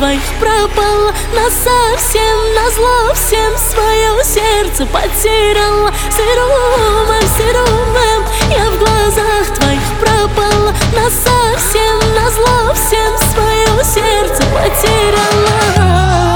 твоих пропала насовсем, назло всем свое сердце потеряла. Сырумым, я в глазах твоих пропала насовсем, назло всем свое сердце потеряла.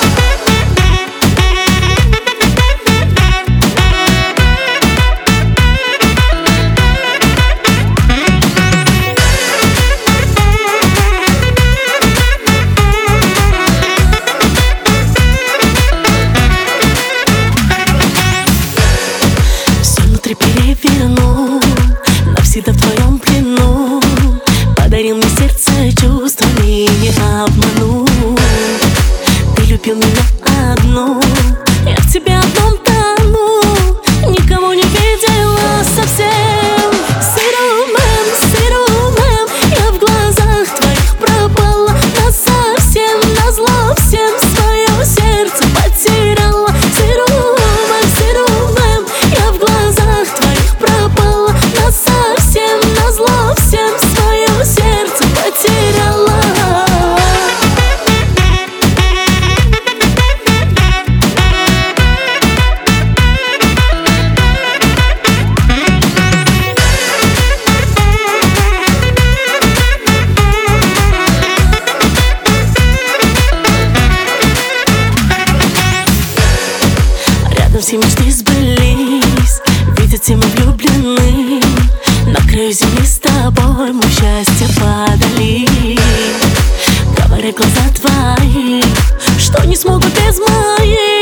Переверну, навсегда в твоем плену. Подарил мне сердце чувствами, не обманул. Ты любил меня одну, я в тебе одном тону. Никого не видела совсем. Сырумым, я в глазах твоих пропала насовсем, назло всем свое сердце потеряла. Сырумым, я в глазах твоих пропала насовсем, назло всем свое сердце потеряла. Рядом все мечты сбылись, видят все мы влюблены. На краю земли с тобой мы счастье подали. Говорят глаза твои, что не смогут без моих.